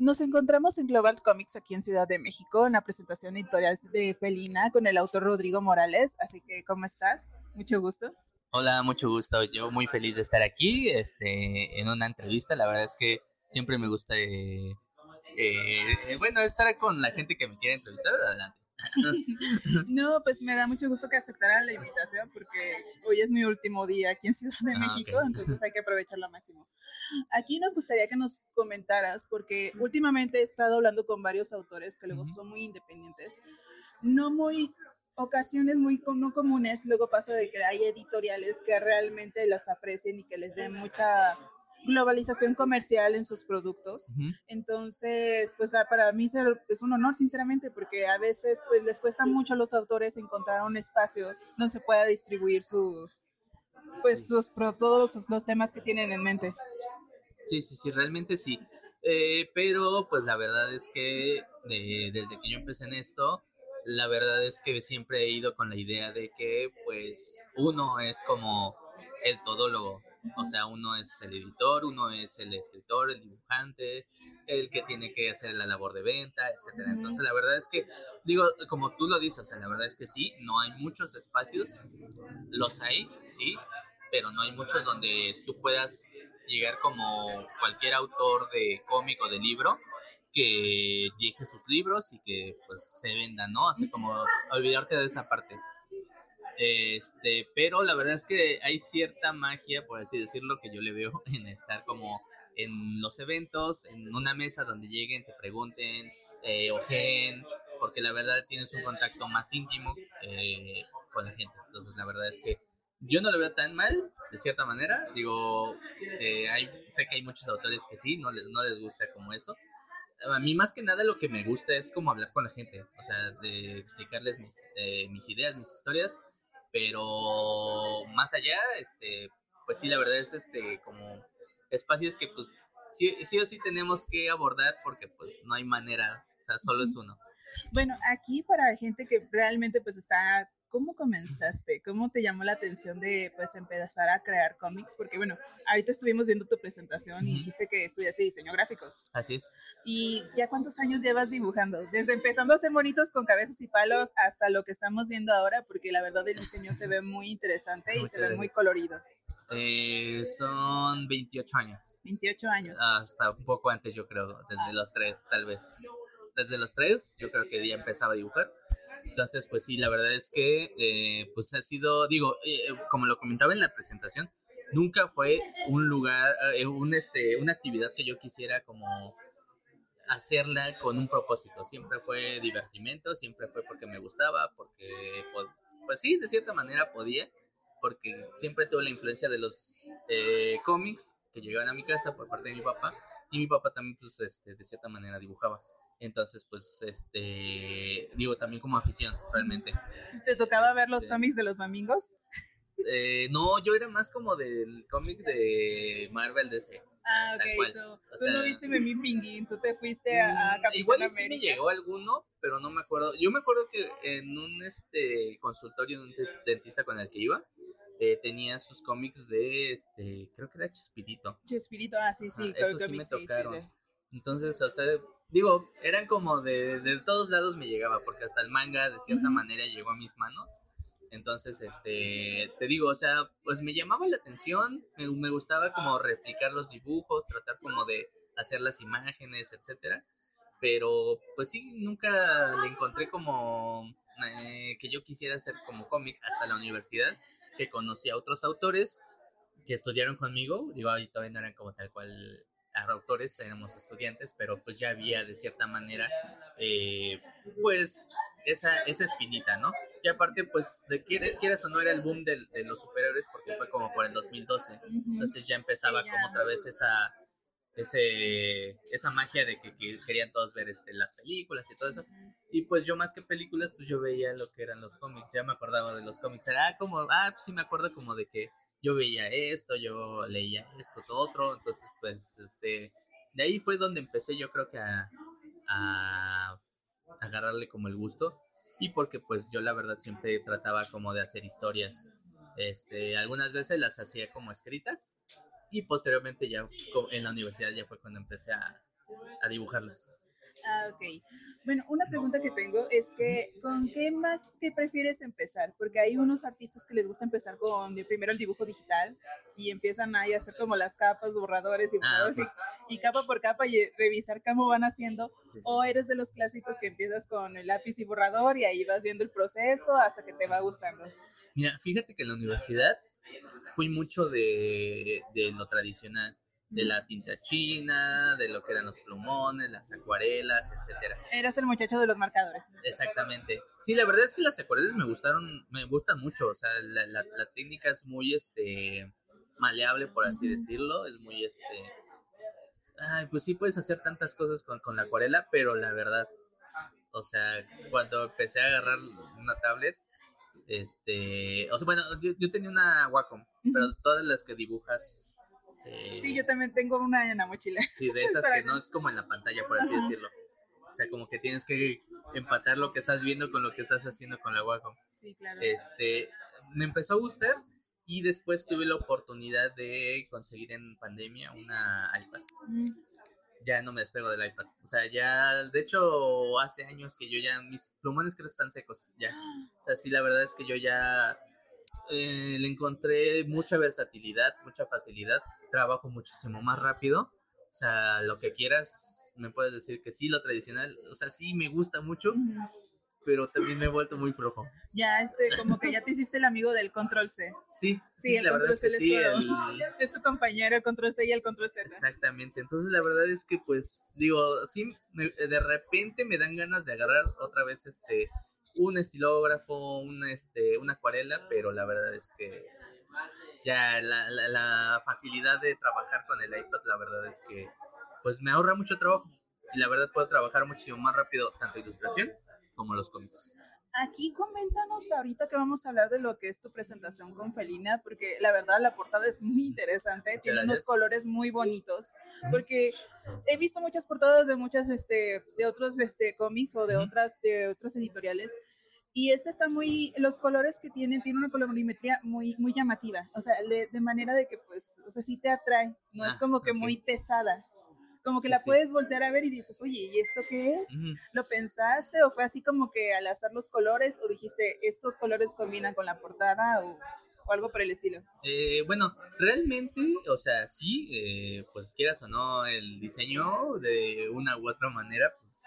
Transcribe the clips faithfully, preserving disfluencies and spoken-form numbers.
Nos encontramos en Global Comics aquí en Ciudad de México en la presentación editorial de Felina con el autor Rodrigo Morales. Así que, ¿cómo estás? Mucho gusto. Hola, mucho gusto. Yo muy feliz de estar aquí, este, en una entrevista. La verdad es que siempre me gusta, eh, eh, bueno, estar con la gente que me quiere entrevistar. Adelante. No, pues me da mucho gusto que aceptaran la invitación porque hoy es mi último día aquí en Ciudad de Ah, México, ok. entonces hay que aprovecharlo al máximo. Aquí nos gustaría que nos comentaras, porque últimamente he estado hablando con varios autores que luego Ujú. son muy independientes, no muy ocasiones muy com- no comunes, luego pasa de que hay editoriales que realmente las aprecien y que les den mucha globalización comercial en sus productos. Ujú. Entonces, pues la, para mí es un honor, sinceramente, porque a veces pues les cuesta mucho a los autores encontrar un espacio donde se pueda distribuir su, pues Sí, sus, pro- todos los, los temas que tienen en mente. sí, sí, sí, realmente sí. Eh, pero pues la verdad es que eh, desde que yo empecé en esto, la verdad es que siempre he ido con la idea de que pues uno es como el todólogo. O sea, uno es el editor, uno es el escritor, el dibujante, el que tiene que hacer la labor de venta, etcétera. Entonces, la verdad es que, digo, como tú lo dices, o sea, la verdad es que sí, no hay muchos espacios, los hay, sí, pero no hay muchos donde tú puedas llegar como cualquier autor de cómic o de libro que deje sus libros y que pues se vendan, ¿no? Así como olvidarte de esa parte. Este, pero la verdad es que hay cierta magia, por así decirlo, que yo le veo en estar como en los eventos, en una mesa donde lleguen, te pregunten, eh, ojeen, porque la verdad tienes un contacto más íntimo eh, con la gente. Entonces, la verdad es que yo no lo veo tan mal, de cierta manera. Digo, eh, hay, sé que hay muchos autores que sí, no les, no les gusta como eso. A mí más que nada lo que me gusta es como hablar con la gente, o sea, de explicarles mis, eh, mis ideas, mis historias, pero más allá, este, pues sí, la verdad es este, como espacios que pues sí, sí o sí tenemos que abordar porque pues no hay manera, o sea, solo es uno. Bueno, aquí para gente que realmente pues está, ¿cómo comenzaste? ¿Cómo te llamó la atención de pues empezar a crear cómics? Porque bueno, ahorita estuvimos viendo tu presentación y Ujú. dijiste que estudiaste diseño gráfico. Así es. ¿Y ya cuántos años llevas dibujando? Desde empezando a hacer monitos con cabezas y palos hasta lo que estamos viendo ahora, porque la verdad el diseño se ve muy interesante y se Muchas ve muy gracias. colorido. Eh, son veintiocho años. veintiocho años. Hasta un poco antes, yo creo, desde los tres, tal vez. Desde los tres, yo creo que ya empezaba a dibujar. Entonces, pues sí, la verdad es que, eh, pues ha sido, digo, eh, como lo comentaba en la presentación, nunca fue un lugar, eh, un, este, una actividad que yo quisiera como hacerla con un propósito. Siempre fue divertimento, siempre fue porque me gustaba, porque, pues, pues sí, de cierta manera podía, porque siempre tuve la influencia de los eh, cómics que llegaban a mi casa por parte de mi papá, y mi papá también, pues, este, de cierta manera dibujaba. Entonces, pues, este, digo, también como afición, realmente. ¿Te tocaba ver los Este, cómics de los domingos? eh, no, yo era más como del cómic de Marvel D C, o sea, Ah, ok, tal cual. tú, O tú no sea, viste Memín Pinguín, tú te fuiste a, a Mm, igual Capitán y sí me América. llegó alguno, pero no me acuerdo. Yo me acuerdo que en un este consultorio de un tes- dentista con el que iba, eh, tenía sus cómics de este, creo que era Chespirito. Chespirito, ah, sí, Ajá, sí, co- esos sí me cómics, sí, sí. tocaron. Entonces, o sea, digo, eran como de, de todos lados me llegaba, porque hasta el manga de cierta Ujú. manera llegó a mis manos. Entonces, este, te digo, o sea, pues me llamaba la atención, me, me gustaba como replicar los dibujos, tratar como de hacer las imágenes, etcétera. Pero, pues sí, nunca le encontré como eh, que yo quisiera hacer como cómic hasta la universidad, que conocí a otros autores que estudiaron conmigo, digo, ahí todavía no eran como tal cual autores, éramos estudiantes, pero pues ya había de cierta manera, eh, pues, esa, esa espinita, ¿no? Y aparte, pues, de quiere- quieras o no, era el boom de, de los superhéroes, porque fue como por el dos mil doce, Ujú. entonces ya Sí, empezaba como ya. otra vez esa, ese, esa magia de que, que querían todos ver este, las películas y todo eso. Y pues yo más que películas, pues yo veía lo que eran los cómics, ya me acordaba de los cómics. Era ah, como, ah, pues sí me acuerdo como de que yo veía esto, yo leía esto, todo otro. Entonces, pues, este, de ahí fue donde empecé yo creo que a, a agarrarle como el gusto. Y porque pues yo la verdad siempre trataba como de hacer historias. Este, algunas veces las hacía como escritas y posteriormente ya en la universidad ya fue cuando empecé a, a dibujarlas. Ah, ok. Bueno, una pregunta que tengo es que, ¿con qué más que prefieres empezar? Porque hay unos artistas que les gusta empezar con de- primero el dibujo digital y empiezan ahí a hacer como las capas, borradores y Ah, borradores ok. y, y capa por capa y revisar cómo van haciendo. Sí, sí. O eres de los clásicos que empiezas con el lápiz y borrador y ahí vas viendo el proceso hasta que te va gustando. Mira, fíjate que en la universidad fui mucho de, de lo tradicional, de la tinta china, de lo que eran los plumones, las acuarelas, etcétera. Eras el muchacho de los marcadores. Exactamente. Sí, la verdad es que las acuarelas me gustaron, me gustan mucho. O sea, la, la, la técnica es muy este maleable, por así decirlo. Es muy este. Ay, pues sí puedes hacer tantas cosas con, con la acuarela, pero la verdad, o sea, cuando empecé a agarrar una tablet, este, o sea, bueno, yo, yo tenía una Wacom, pero Ujú. todas las que dibujas, Sí, eh, yo también tengo una en la mochila. sí, de esas Para que no es como en la pantalla, por así Ajá. decirlo. O sea, como que tienes que empatar lo que estás viendo con lo que estás haciendo con la Wacom. Sí, claro. Este, me empezó a gustar y después tuve la oportunidad de conseguir en pandemia una iPad. Mm. Ya no me despego del iPad. O sea, ya, de hecho, hace años que yo ya, mis plumones creo que están secos, ya. O sea, sí, la verdad es que yo ya eh, le encontré mucha versatilidad, mucha facilidad, trabajo muchísimo más rápido. O sea, lo que quieras, me puedes decir que sí, lo tradicional, o sea, sí me gusta mucho, Ujú. pero también me he vuelto muy flojo. Ya, este, como que ya te hiciste el amigo del control C. Sí, Sí, sí, el la verdad control es C que es sí, tu, el... es tu compañero, el control C y el control Z. Exactamente, entonces la verdad es que pues digo, sí, me- de repente me dan ganas de agarrar otra vez este un estilógrafo, un, este, una acuarela, pero la verdad es que ya la, la, la facilidad de trabajar con el iPad, la verdad es que pues me ahorra mucho trabajo y la verdad puedo trabajar muchísimo más rápido tanto ilustración como los cómics. Aquí coméntanos ahorita que vamos a hablar de lo que es tu presentación con Felina, porque la verdad la portada es muy interesante, Muchas tiene unos gracias. colores muy bonitos, porque he visto muchas portadas de muchas, este, de otros, este, cómics o de Ujú. otras, de otros editoriales. Y este está muy, los colores que tienen, tiene una colorimetría muy, muy llamativa, o sea, de, de manera de que, pues, o sea, sí te atrae, no es Ah, como que ok. muy pesada, como que Sí, la sí. puedes voltear a ver y dices, oye, ¿y esto qué es? Ujú. ¿Lo pensaste o fue así como que al azar los colores o dijiste, estos colores combinan con la portada o, o algo por el estilo? Eh, bueno, realmente, o sea, sí, eh, pues quieras o no, el diseño de una u otra manera, pues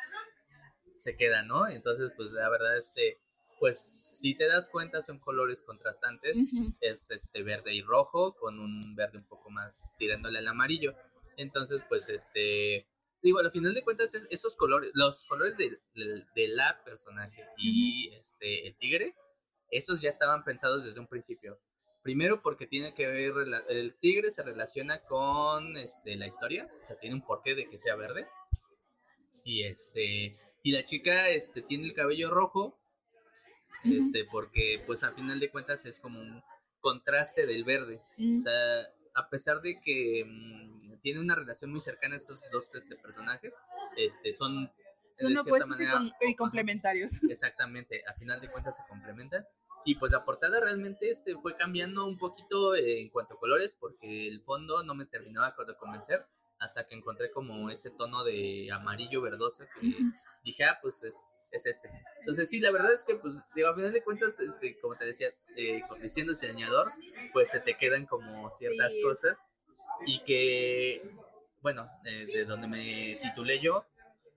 se queda, ¿no? Entonces, pues la verdad, este, pues si te das cuenta son colores contrastantes, Ujú. es este verde y rojo con un verde un poco más tirándole al amarillo. Entonces, pues este, digo, al final de cuentas es, esos colores, los colores de, de, de la personaje Ujú. y este el tigre, esos ya estaban pensados desde un principio. Primero porque tiene que ver, el tigre se relaciona con este, la historia, o sea, tiene un porqué de que sea verde. Y este, y la chica este, tiene el cabello rojo, Ujú. este, porque pues a final de cuentas es como un contraste del verde. O Mm. sea, a pesar de que mmm, tiene una relación muy cercana a estos dos este, personajes, este, son Son de cierta opuestos y, manera, com- y o- ajá, complementarios. exactamente, a final de cuentas se complementan. Y pues la portada realmente este, fue cambiando un poquito eh, en cuanto a colores, porque el fondo no me terminaba de convencer hasta que encontré como ese tono de amarillo verdoso que dije, ah, pues es, es este. Entonces sí, la verdad es que, pues, digo, a final de cuentas, este, como te decía, eh, siendo diseñador, pues se te quedan como ciertas Sí. cosas y que, bueno, eh, de donde me titulé yo,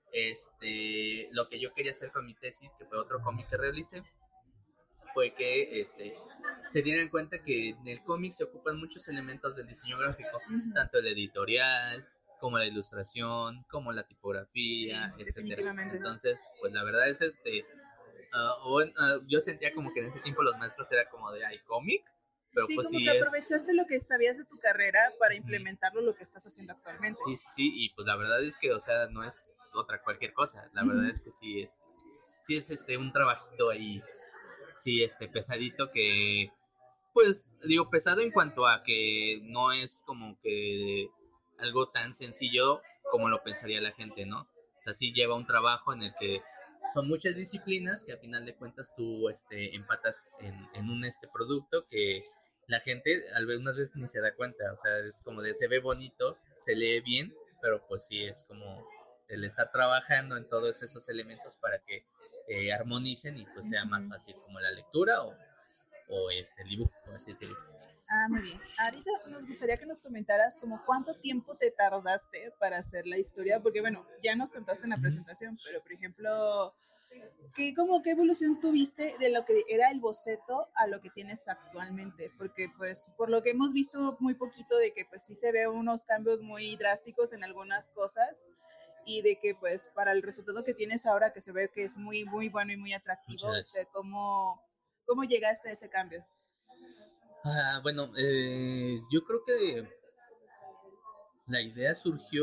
este, lo que yo quería hacer con mi tesis, que fue otro cómic que realicé, fue que este, se dieran cuenta que en el cómic se ocupan muchos elementos del diseño gráfico, Ujú. tanto el editorial, como la ilustración, como la Sí, tipografía, etcétera. definitivamente. Entonces, pues la verdad es este, uh, bueno, uh, yo sentía como que en ese tiempo los maestros era como de, ay, cómic, pero Sí, pues como sí que es... aprovechaste lo que sabías de tu carrera para Ujú. implementarlo lo que estás haciendo actualmente. Sí, sí, sí, y pues la verdad es que, o sea, no es otra cualquier cosa, la verdad Ujú. es que sí, este, sí es este, un trabajito ahí, sí, este, pesadito que, pues, digo, pesado en cuanto a que no es como que algo tan sencillo como lo pensaría la gente, ¿no? O sea, sí lleva un trabajo en el que son muchas disciplinas que a final de cuentas tú este, empatas en, en un este producto que la gente algunas veces ni se da cuenta, o sea, es como de se ve bonito, se lee bien, pero pues sí es como el estar trabajando en todos esos elementos para que eh, armonicen y pues sea más fácil como la lectura o, o este el dibujo, por así decirlo. Ah, muy bien. Ahorita nos gustaría que nos comentaras como cuánto tiempo te tardaste para hacer la historia, porque bueno, ya nos contaste en la presentación, pero por ejemplo, ¿qué, como, qué evolución tuviste de lo que era el boceto a lo que tienes actualmente? Porque pues por lo que hemos visto muy poquito de que pues sí se ve unos cambios muy drásticos en algunas cosas y de que pues para el resultado que tienes ahora que se ve que es muy muy bueno y muy atractivo, este, ¿cómo, cómo llegaste a ese cambio? Ah, bueno, eh, yo creo que la idea surgió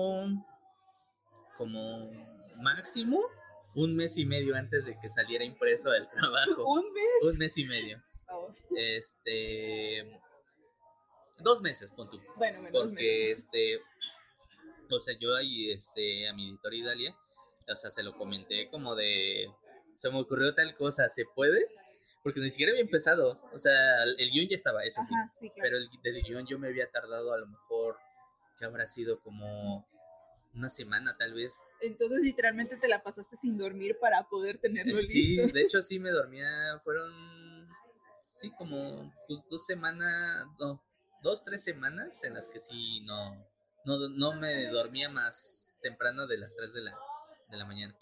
como máximo un mes y medio antes de que saliera impreso del trabajo. ¿Un mes? Un mes y medio. Oh. Este. Dos meses, pon tú. Bueno, bueno, porque dos meses. este. O sea, yo ahí, este, a mi editor Idalia, o sea, se lo comenté como de. Se me ocurrió tal cosa, ¿se puede? Porque ni siquiera había empezado. O sea, el guión ya estaba, eso sí. Ajá, sí, claro. Pero el del guión yo me había tardado a lo mejor, que habrá sido como una semana tal vez. Entonces literalmente te la pasaste sin dormir para poder tenerlo eh, sí, listo. Sí, de hecho sí me dormía, fueron, sí, como pues dos semanas, no, dos, tres semanas en las que sí no, no, no me dormía más temprano de las tres de la, de la mañana.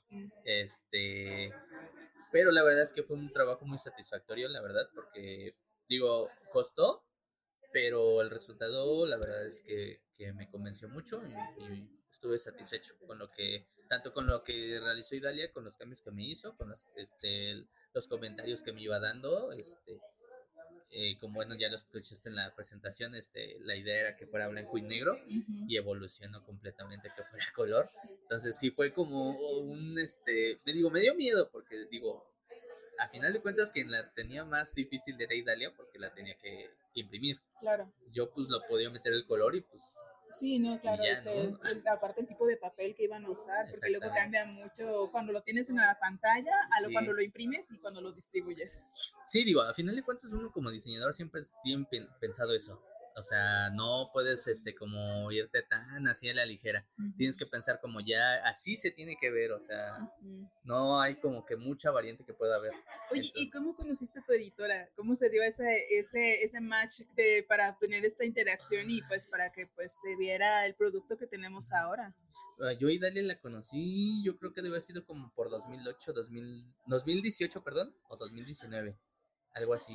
Este, pero la verdad es que fue un trabajo muy satisfactorio, la verdad, porque, digo, costó, pero el resultado, la verdad es que, que me convenció mucho y, y, estuve satisfecho con lo que, tanto con lo que realizó Idalia, con los cambios que me hizo, con los, este, los comentarios que me iba dando, este, eh, como bueno, ya lo escuchaste en la presentación, este, la idea era que fuera blanco y negro uh-huh. y evolucionó completamente que fuera color. Entonces sí fue como un, este, me digo, me dio miedo porque digo, a final de cuentas quien la tenía más difícil era Idalia porque la tenía que, que imprimir. Claro. Yo pues lo podía meter el color y pues... Sí, no, claro, ya, este, ¿no? El, aparte el tipo de papel que iban a usar, porque luego cambia mucho cuando lo tienes en la pantalla, a lo sí. cuando lo imprimes y cuando lo distribuyes. Sí, digo, a final de cuentas uno como diseñador siempre tiene pensado eso. O sea, no puedes este como irte tan así a la ligera. Uh-huh. Tienes que pensar como ya así se tiene que ver, o sea, uh-huh. no hay como que mucha variante que pueda haber. Oye, entonces, ¿y cómo conociste a tu editora? ¿Cómo se dio ese ese ese match de, para tener esta interacción y pues para que pues se viera el producto que tenemos ahora? Yo y Dalia la conocí, yo creo que debe haber sido como por dos mil ocho, dos mil, dos mil dieciocho, perdón, o dos mil diecinueve, algo así.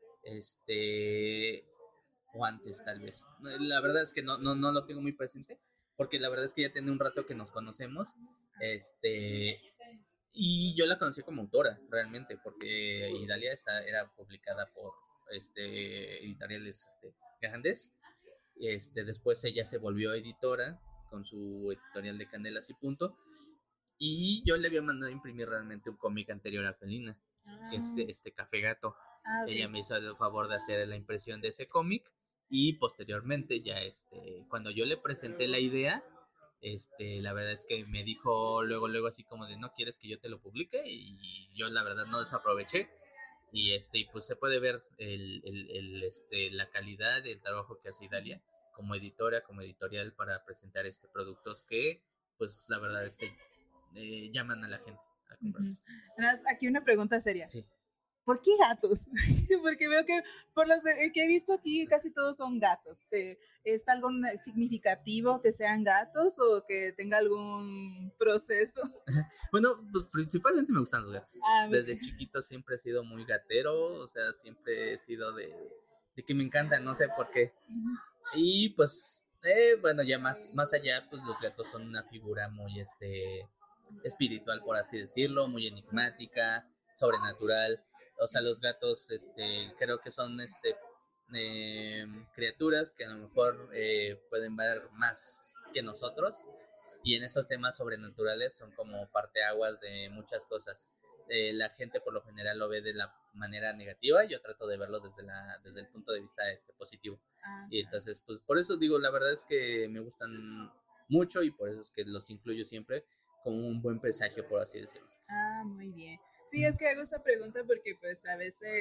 Este o antes tal vez. La verdad es que no, no, no lo tengo muy presente, porque la verdad es que ya tiene un rato que nos conocemos, este, y yo la conocí como autora, realmente, porque Idalia está, era publicada por este, editoriales este, grandes, este, después ella se volvió editora con su editorial de Candelas y Punto, y yo le había mandado a imprimir realmente un cómic anterior a Felina, ah. que es este Café Gato. Ah, okay. Ella me hizo el favor de hacer la impresión de ese cómic y posteriormente ya este cuando yo le presenté la idea, este la verdad es que me dijo luego luego así como de no quieres que yo te lo publique, y yo la verdad no desaproveché y este y pues se puede ver el, el, el este la calidad del trabajo que hace Idalia como editora, como editorial para presentar este productos que pues la verdad este eh, llaman a la gente a comprarlos. Uh-huh. Aquí una pregunta seria. Sí. ¿Por qué gatos? Porque veo que por los que he visto aquí casi todos son gatos. ¿Te, ¿Es algo significativo que sean gatos o que tenga algún proceso? Bueno, pues principalmente me gustan los gatos. Ah, desde chiquito siempre he sido muy gatero, o sea, siempre he sido de, de que me encantan, no sé por qué. Uh-huh. Y pues, eh, bueno, ya más, más allá, pues los gatos son una figura muy este, espiritual, por así decirlo, muy enigmática, sobrenatural. O sea, los gatos, este, creo que son, este, eh, criaturas que a lo mejor eh, pueden ver más que nosotros. Y en esos temas sobrenaturales son como parteaguas de muchas cosas. Eh, la gente por lo general lo ve de la manera negativa. Yo trato de verlo desde, la, desde el punto de vista este, positivo. Ah, y entonces, pues por eso digo, la verdad es que me gustan mucho y por eso es que los incluyo siempre como un buen presagio, por así decirlo. Ah, muy bien. Sí, es que hago esa pregunta porque pues a veces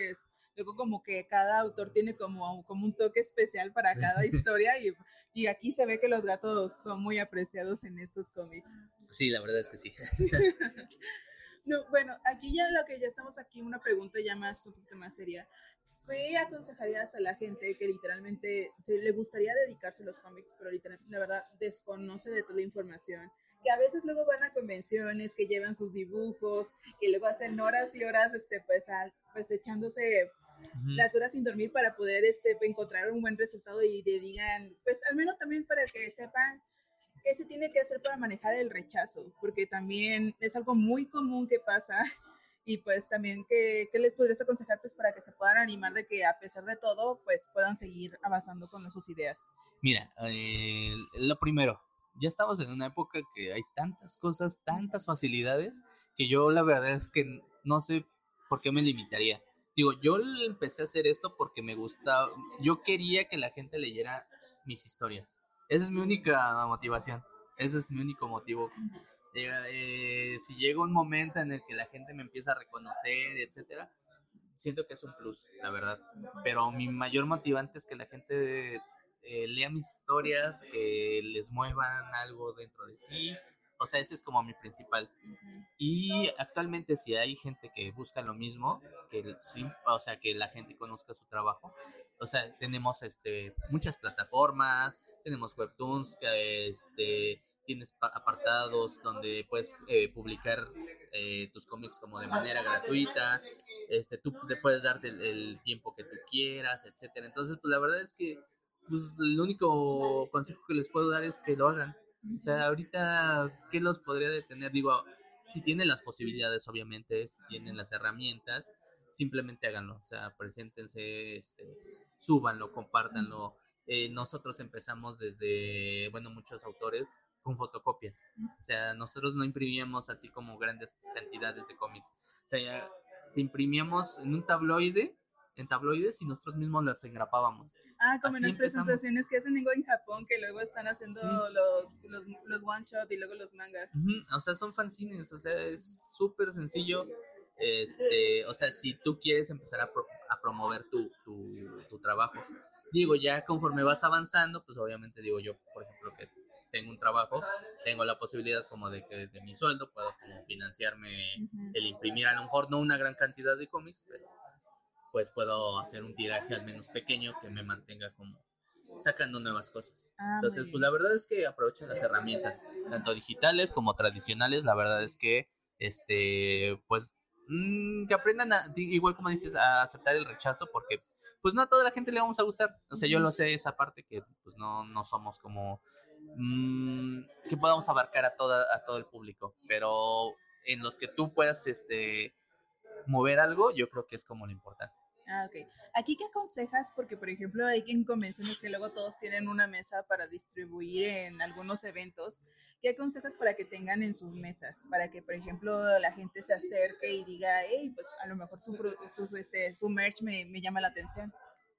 luego como que cada autor tiene como, como un toque especial para cada historia y, y aquí se ve que los gatos son muy apreciados en estos cómics. Sí, la verdad es que sí. No, bueno, aquí ya lo que ya estamos aquí, una pregunta ya más, un poquito más seria. ¿Qué aconsejarías a la gente que literalmente le gustaría dedicarse a los cómics, pero literalmente, la verdad, desconoce de toda la información? Que a veces luego van a convenciones, que llevan sus dibujos, que luego hacen horas y horas, este, pues, al, pues echándose uh-huh. las horas sin dormir para poder este, encontrar un buen resultado y le digan, pues al menos también para que sepan qué se tiene que hacer para manejar el rechazo, porque también es algo muy común que pasa. Y pues también, ¿qué, qué les podrías aconsejar pues para que se puedan animar de que a pesar de todo, pues puedan seguir avanzando con sus ideas? Mira, eh, lo primero, ya estamos en una época que hay tantas cosas, tantas facilidades, que yo la verdad es que no sé por qué me limitaría. Digo, yo empecé a hacer esto porque me gusta, yo quería que la gente leyera mis historias. Esa es mi única motivación. Ese es mi único motivo. Eh, eh, si llega un momento en el que la gente me empieza a reconocer, etcétera, siento que es un plus, la verdad. Pero mi mayor motivante es que la gente eh, lea mis historias, que les muevan algo dentro de sí. O sea, ese es como mi principal. Uh-huh. Y actualmente si hay gente que busca lo mismo, que o sea, que la gente conozca su trabajo. O sea, tenemos este muchas plataformas, tenemos webtoons, que este tienes apartados donde puedes eh, publicar eh, tus cómics como de manera gratuita, este, tú te puedes darte el, el tiempo que tú quieras, etcétera. Entonces, pues la verdad es que pues, el único consejo que les puedo dar es que lo hagan. O sea, ahorita, ¿qué los podría detener? Digo, si tienen las posibilidades, obviamente, si tienen las herramientas, simplemente háganlo. O sea, preséntense, este, súbanlo, compártanlo. Eh, nosotros empezamos desde, bueno, muchos autores con fotocopias. O sea, nosotros no imprimíamos así como grandes cantidades de cómics. O sea, ya te imprimíamos en un tabloide, en tabloides y nosotros mismos los engrapábamos. Ah, como así en las empezamos. Presentaciones que hacen en Japón, que luego están haciendo sí. los, los, los one shot y luego los mangas. Uh-huh. O sea, son fanzines, o sea, es súper sencillo. Este, o sea, si tú quieres empezar a, pro, a promover tu, tu, tu trabajo, digo, ya conforme vas avanzando, pues obviamente digo yo, por ejemplo, que tengo un trabajo, tengo la posibilidad como de que de mi sueldo puedo como financiarme uh-huh. el imprimir a lo mejor no una gran cantidad de cómics, pero pues puedo hacer un tiraje al menos pequeño que me mantenga como sacando nuevas cosas. Ah, entonces, pues la verdad es que aprovechen las herramientas, tanto digitales como tradicionales. La verdad es que, este, pues, mmm, que aprendan, a, igual como dices, a aceptar el rechazo, porque, pues, no a toda la gente le vamos a gustar. O sea, yo lo sé, esa parte que, pues, no, no somos como, mmm, que podamos abarcar a, toda, a todo el público, pero en los que tú puedas, este, mover algo, yo creo que es como lo importante. Ah, ok. ¿Aquí qué aconsejas? Porque, por ejemplo, hay en convenciones que luego todos tienen una mesa para distribuir en algunos eventos. ¿Qué aconsejas para que tengan en sus mesas? Para que, por ejemplo, la gente se acerque y diga, hey, pues a lo mejor su, su, este, su merch me, me llama la atención.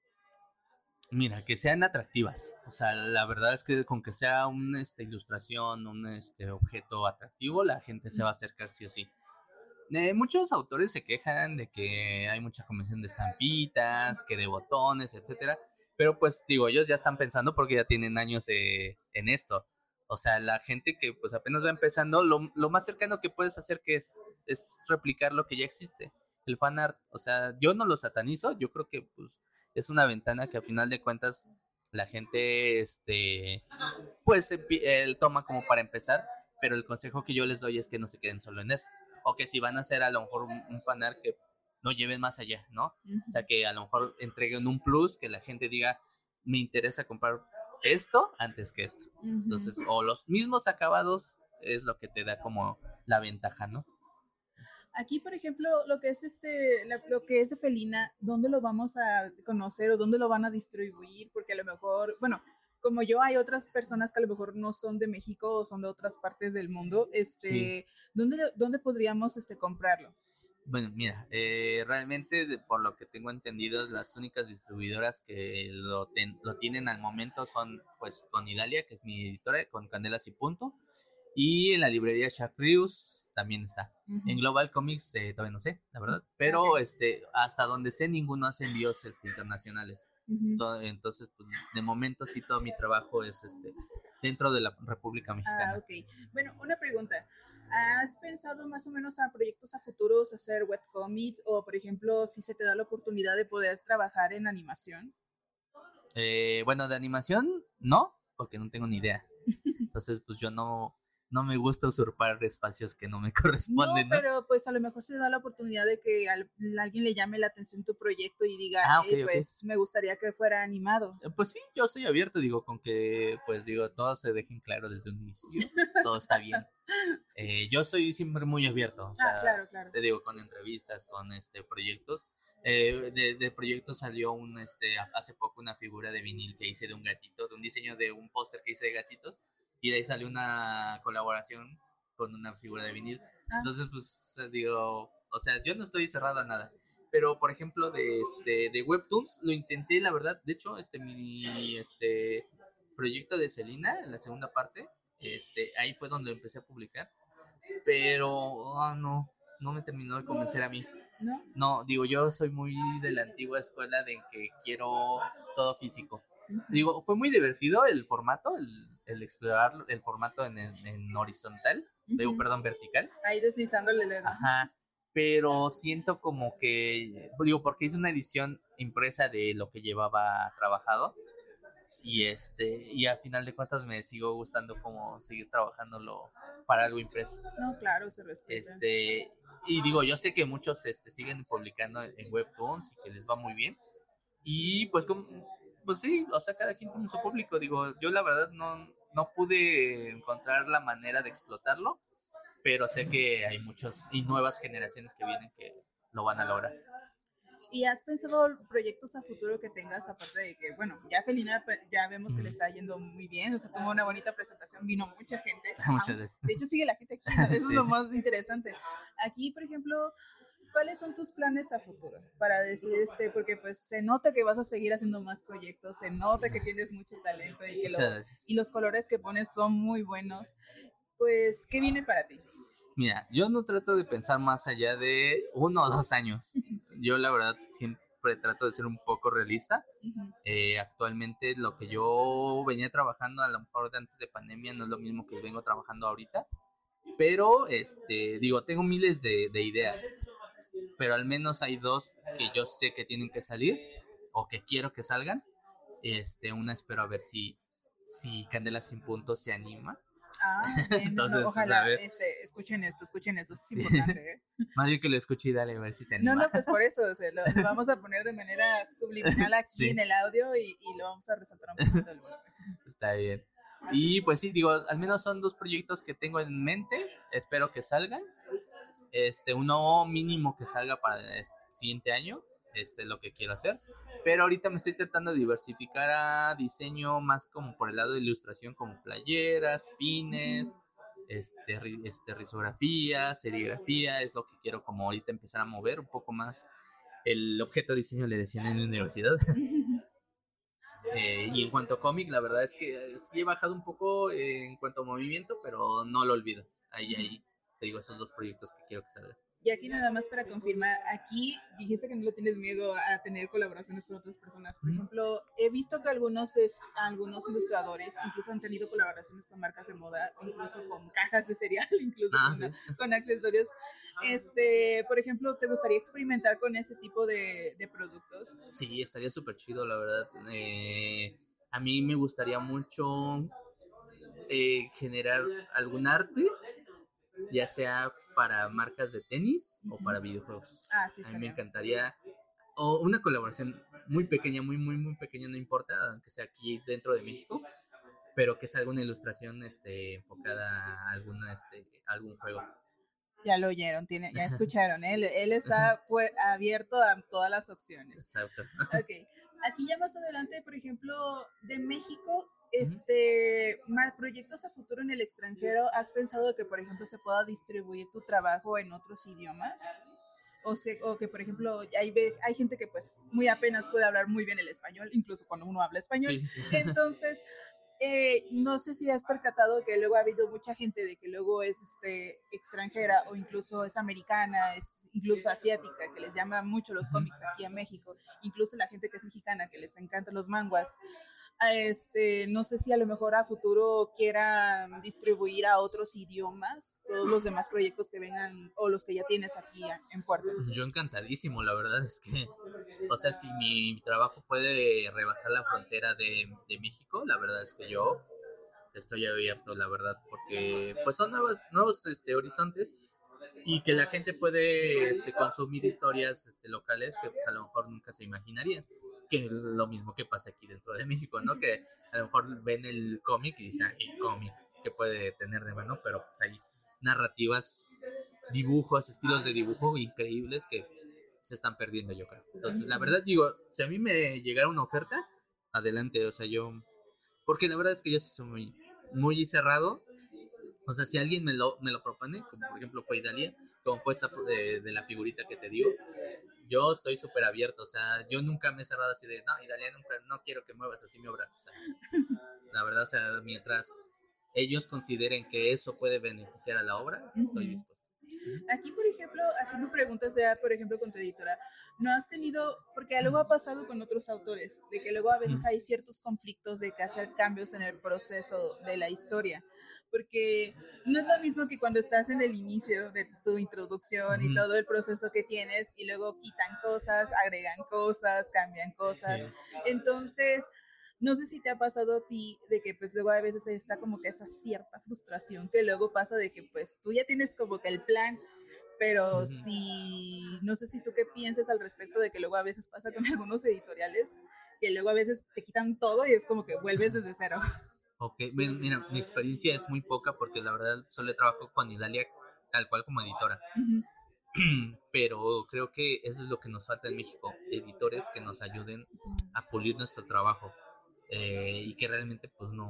Mira, que sean atractivas. O sea, la verdad es que con que sea una este, ilustración, un este, objeto atractivo, la gente se va a acercar sí o sí. Eh, muchos autores se quejan de que hay mucha convención de estampitas, que de botones, etcétera. Pero pues digo, ellos ya están pensando porque ya tienen años eh, en esto. O sea, la gente que pues apenas va empezando, lo, lo más cercano que puedes hacer que es, es replicar lo que ya existe. El fan art, o sea, yo no lo satanizo, yo creo que pues es una ventana que a final de cuentas la gente, este, pues él toma como para empezar, pero el consejo que yo les doy es que no se queden solo en eso. O que si van a hacer a lo mejor un, un fanart que no lleven más allá, ¿no? Uh-huh. O sea, que a lo mejor entreguen un plus, que la gente diga, me interesa comprar esto antes que esto. Uh-huh. Entonces, o los mismos acabados es lo que te da como la ventaja, ¿no? Aquí, por ejemplo, lo que es este, lo que es de Felina, ¿dónde lo vamos a conocer o dónde lo van a distribuir? Porque a lo mejor, bueno, como yo, hay otras personas que a lo mejor no son de México o son de otras partes del mundo. Este, sí. ¿dónde, ¿Dónde podríamos este, comprarlo? Bueno, mira, eh, realmente de, por lo que tengo entendido, las únicas distribuidoras que lo, ten, lo tienen al momento son pues con Idalia, que es mi editora, con Candelas y Punto. Y en la librería Chartreuse también está. Ujú. En Global Comics eh, todavía no sé, la verdad. Pero Ok. este, hasta donde sé, ninguno hace envíos este, internacionales. Ujú. Todo- entonces, pues, de momento sí todo mi trabajo es este dentro de la República Ah, Mexicana. ok. Bueno, una pregunta. ¿Has pensado más o menos a proyectos a futuros hacer webcomics o, por ejemplo, si se te da la oportunidad de poder trabajar en animación? Eh, bueno, de animación, no, porque no tengo ni idea. Entonces, pues yo no, no me gusta usurpar espacios que no me No, corresponden, ¿no? pero pues a lo mejor se da la oportunidad de que al- alguien le llame la atención tu proyecto y diga, Ah, ok, hey, ok. pues me gustaría que fuera animado. Eh, Pues sí, yo estoy abierto, digo, con que, pues digo, todos se dejen claro desde un inicio, todo está bien. Eh, yo soy siempre muy abierto, o Ah, sea, claro, claro. te digo, con entrevistas, con este proyectos. Eh, de, de proyecto salió un, este, hace poco una figura de vinil que hice de un gatito, de un diseño de un póster que hice de gatitos, y de ahí salió una colaboración con una figura de vinil. Ah, Entonces, pues, digo, o sea, yo no estoy cerrado a nada. Pero, por ejemplo, de, este, de Webtoons, lo intenté, la verdad. De hecho, este, mi este, proyecto de Selina, en la segunda parte, este, ahí fue donde empecé a publicar. Pero, oh, no, no me terminó de convencer a mí. ¿no? No, digo, yo soy muy de la antigua escuela de que quiero todo físico. Ujú, Digo, fue muy divertido el formato, el, el explorar el formato en, en, en horizontal, digo, ujú. perdón, vertical. Ahí deslizándole el dedo. Ajá, pero siento como que, digo, porque hice una edición impresa de lo que llevaba trabajado y este, y al final de cuentas me sigo gustando como seguir trabajándolo para algo impreso. No, claro, se respeta. Este, y digo, yo sé que muchos este, siguen publicando en Webtoons y que les va muy bien. Y pues, como, pues sí, o sea, cada quien tiene su público. Digo, yo la verdad no, no pude encontrar la manera de explotarlo, pero sé que hay muchos y nuevas generaciones que vienen que lo van a lograr. ¿Y has pensado proyectos a futuro que tengas, aparte de que, bueno, ya Felina pues, ya vemos que le Mm. está yendo muy bien, o sea, tuvo una bonita presentación, vino mucha gente, aún- Muchas veces. de hecho sigue la gente aquí, ¿no? Eso es Sí. lo más interesante. Aquí, por ejemplo, ¿cuáles son tus planes a futuro? Para decir, este, porque pues se nota que vas a seguir haciendo más proyectos, se nota que tienes mucho talento y que lo, Muchas gracias. y los colores que pones son muy buenos. Pues, ¿qué viene para ti? Mira, yo no trato de pensar más allá de uno o dos años. Yo la verdad siempre trato de ser un poco realista. Ujú. Eh, actualmente lo que yo venía trabajando a lo mejor de antes de pandemia no es lo mismo que vengo trabajando ahorita. Pero, este, digo, tengo miles de, de ideas, pero al menos hay dos que yo sé que tienen que salir o que quiero que salgan. Este, una espero a ver si, si Candela Sin Punto se anima. Ah, bien, no, Entonces, pues a ojalá, ver, este, escuchen esto, escuchen esto, eso es sí. importante, ¿eh? Más bien que lo escuche y dale a ver si se No, anima. no, pues por eso, o sea, lo, lo vamos a poner de manera subliminal aquí Sí, en el audio y, y lo vamos a resaltar un poquito el volumen. está bien. Y pues sí, digo, al menos son dos proyectos que tengo en mente, espero que salgan. Este, uno mínimo que salga para el siguiente año, este es lo que quiero hacer. Pero ahorita me estoy tratando de diversificar a diseño más como por el lado de ilustración, como playeras, pines, este, ri- este, risografía, serigrafía, es lo que quiero como ahorita empezar a mover un poco más. El objeto de diseño le decían en la universidad. Eh, y en cuanto a cómic, la verdad es que eh, sí he bajado un poco eh, en cuanto a movimiento, pero no lo olvido. Ahí, ahí, te digo, esos dos proyectos que quiero que salgan. Y aquí nada más para confirmar, aquí dijiste que no le tienes miedo a tener colaboraciones con otras personas. Por ejemplo, he visto que algunos, es, algunos ilustradores incluso han tenido colaboraciones con marcas de moda, incluso con cajas de cereal, incluso Ah, con, sí. con accesorios. Este, por ejemplo, ¿te gustaría experimentar con ese tipo de, de productos? Sí, estaría súper chido, la verdad. Eh, a mí me gustaría mucho eh, generar algún arte, ya sea para marcas de tenis o para videojuegos. Ah, sí, A mí me estaría. encantaría, o una colaboración muy pequeña, muy, muy, muy pequeña, no importa, aunque sea aquí dentro de México, pero que salga una ilustración este, enfocada a alguna, este, algún juego. Ya lo oyeron, tiene, ya escucharon, él, él está pues, abierto a todas las opciones. Exacto. Ok, aquí ya más adelante, por ejemplo, de México, Ujú. este, más proyectos a futuro en el extranjero, ¿has pensado que, por ejemplo, se pueda distribuir tu trabajo en otros idiomas? O, se, o que, por ejemplo, hay, ve- hay gente que pues muy apenas puede hablar muy bien el español, incluso cuando uno habla español. Sí. Entonces, Eh, no sé si has percatado que luego ha habido mucha gente de que luego es este, extranjera o incluso es americana, es incluso asiática, que les llaman mucho los Ujú. cómics aquí en México, incluso la gente que es mexicana, que les encantan los manguas. A este, no sé si a lo mejor a futuro quieran distribuir a otros idiomas todos los demás proyectos que vengan o los que ya tienes aquí en puerta. Yo encantadísimo, la verdad es que, o sea, si mi trabajo puede rebasar la frontera de, de México, la verdad es que yo estoy abierto, la verdad, porque pues son nuevos, nuevos este, horizontes y que la gente puede este, consumir historias este, locales que pues, a lo mejor nunca se imaginarían. Que es lo mismo que pasa aquí dentro de México, ¿no? Que a lo mejor ven el cómic y dicen, ay, cómic, que puede tener de bueno, pero pues hay narrativas, dibujos, estilos de dibujo increíbles que se están perdiendo, yo creo. Entonces, la verdad, digo, si a mí me llegara una oferta, adelante, o sea, yo, porque la verdad es que yo sí soy muy, muy cerrado. O sea, si alguien me lo, me lo propone, como por ejemplo fue Idalia, como fue esta de, de la figurita que te digo, yo estoy súper abierto. O sea, yo nunca me he cerrado así de, no, Idalia, nunca, no quiero que muevas así mi obra. O sea, la verdad, o sea, mientras ellos consideren que eso puede beneficiar a la obra, estoy Uh-huh. dispuesto. Uh-huh. Aquí, por ejemplo, haciendo preguntas ya, por ejemplo, con tu editora, ¿no has tenido, porque luego ha pasado con otros autores, de que luego a veces hay ciertos conflictos de que hacer cambios en el proceso de la historia? Porque no es lo mismo que cuando estás en el inicio de tu introducción y Uh-huh. todo el proceso que tienes y luego quitan cosas, agregan cosas, cambian cosas. Sí. Entonces, no sé si te ha pasado a ti de que pues luego a veces está como que esa cierta frustración que luego pasa de que pues tú ya tienes como que el plan, pero Uh-huh. si, no sé si tú qué piensas al respecto de que luego a veces pasa con algunos editoriales, que luego a veces te quitan todo y es como que vuelves desde cero. Ok, mira, mira, mi experiencia es muy poca porque la verdad solo trabajo con Idalia tal cual como editora. Uh-huh. Pero creo que eso es lo que nos falta en México, editores que nos ayuden a pulir nuestro trabajo eh, y que realmente pues no,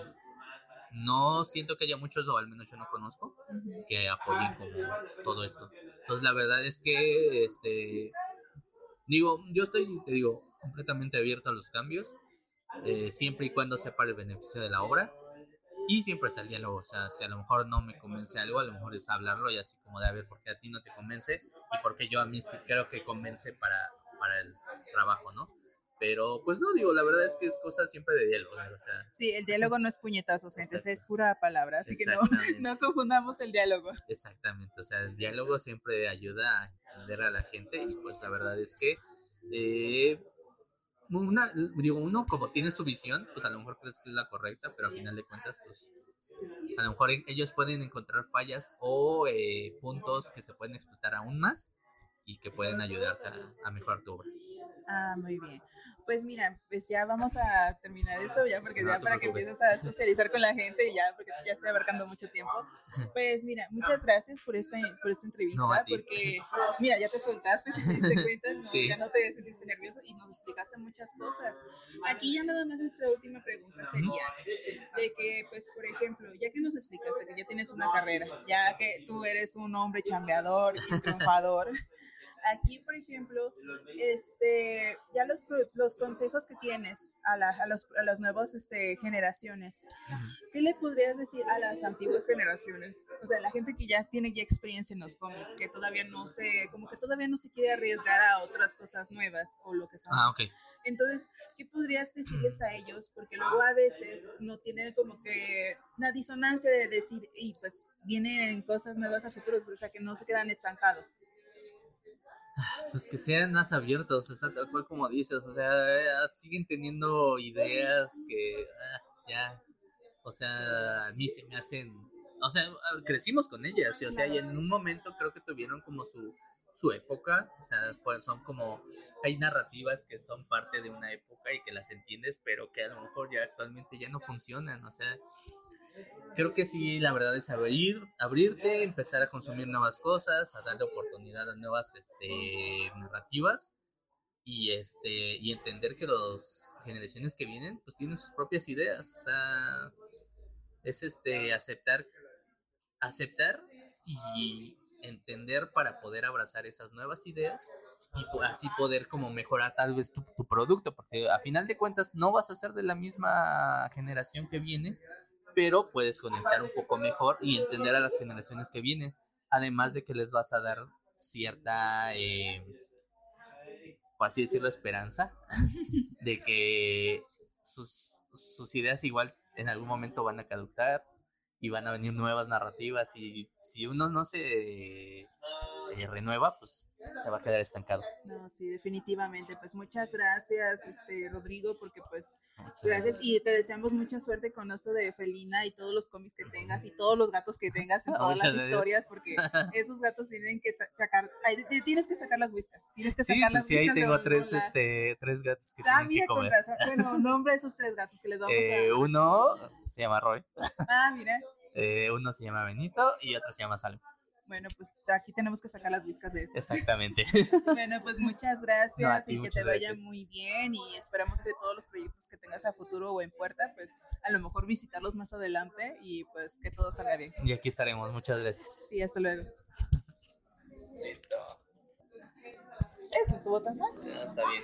no siento que haya muchos, o al menos yo no conozco, que apoyen como todo esto. Entonces la verdad es que, este, digo, yo estoy, te digo, completamente abierto a los cambios, eh, siempre y cuando sea para el beneficio de la obra. Y siempre está el diálogo, o sea, si a lo mejor no me convence algo, a lo mejor es hablarlo y así como de a ver por qué a ti no te convence y por qué yo a mí sí creo que convence para, para el trabajo, ¿no? Pero pues no, digo, la verdad es que es cosa siempre de diálogo, o sea. Sí, el diálogo no es puñetazos, gente, Exacto, es pura palabra, así que no, exactamente, no confundamos el diálogo. exactamente, o sea, el diálogo siempre ayuda a entender a la gente y pues la verdad es que eh, una, digo, uno como tiene su visión, pues a lo mejor crees que es la correcta, pero al final de cuentas, pues a lo mejor ellos pueden encontrar fallas o eh, puntos que se pueden explotar aún más y que pueden ayudarte a, a mejorar tu obra. Ah, muy bien. Pues mira, pues ya vamos a terminar esto ya porque No ya te para que preocupes. empieces a socializar con la gente y ya porque ya estoy abarcando mucho tiempo. Pues mira, muchas gracias por esta por esta No, a entrevista ti. porque mira, ya te soltaste, si te diste cuenta, no, Sí. ya no te sentiste nervioso y nos explicaste muchas cosas. Aquí ya nada más nuestra última pregunta sería de que pues por ejemplo, ya que nos explicaste que ya tienes una carrera, ya que tú eres un hombre chambeador y triunfador, aquí, por ejemplo, este, ya los, los consejos que tienes a, la, a, los, a las nuevas este, generaciones, ¿qué le podrías decir a las antiguas generaciones? O sea, la gente que ya tiene ya experiencia en los cómics, que todavía no se, como que todavía no se quiere arriesgar a otras cosas nuevas o lo que son. Ah, ok. Entonces, ¿qué podrías decirles a ellos? Porque luego a veces no tienen como que una disonancia de decir, y pues vienen cosas nuevas a futuro, o sea, que no se quedan estancados. Pues que sean más abiertos, o sea, tal cual como dices, o sea, siguen teniendo ideas que ah, ya, o sea, a mí se me hacen, o sea, crecimos con ellas, y, o sea, y en un momento creo que tuvieron como su, su época, o sea, pues son como, hay narrativas que son parte de una época y que las entiendes, pero que a lo mejor ya actualmente ya no funcionan, o sea, creo que sí, la verdad es abrir, abrirte, empezar a consumir nuevas cosas, a darle oportunidad a nuevas este, narrativas y este y entender que las generaciones que vienen pues tienen sus propias ideas, o sea, es este aceptar aceptar y entender para poder abrazar esas nuevas ideas y po- así poder como mejorar tal vez tu, tu producto, porque a final de cuentas no vas a ser de la misma generación que viene, pero puedes conectar un poco mejor y entender a las generaciones que vienen, además de que les vas a dar cierta, eh, por así decirlo, esperanza de que sus, sus ideas igual en algún momento van a caducar y van a venir nuevas narrativas y si uno no se eh, renueva, pues se va a quedar estancado. No, sí, definitivamente. Pues muchas gracias, este, Rodrigo, porque pues Muchas gracias gracias. y te deseamos mucha suerte con esto de Felina y todos los cómics que tengas y todos los gatos que tengas en todas Muchas las gracias. historias, porque esos gatos tienen que ta- sacar, ay, te- tienes que sacar las whiskas, tienes que Sí, sacar pues las sí, ahí whiskas de tengo algún tres, lado. este, tres gatos que Ah, tienen que mira, con comer. razón. Bueno, nombre de esos tres gatos que les vamos Eh, a... uno se llama Roy, Ah, mira. eh, uno se llama Benito y otro se llama Salem. Bueno, pues aquí tenemos que sacar las whiskas de esto. Exactamente. Bueno, pues muchas No, a gracias ti y que muchas te vaya gracias. muy bien y esperamos que todos los proyectos que tengas a futuro o en puerta, pues a lo mejor visitarlos más adelante y pues que todo salga bien. Y aquí estaremos, muchas gracias. Sí, hasta luego. Listo. ¿Ese es su botón? Ya está bien.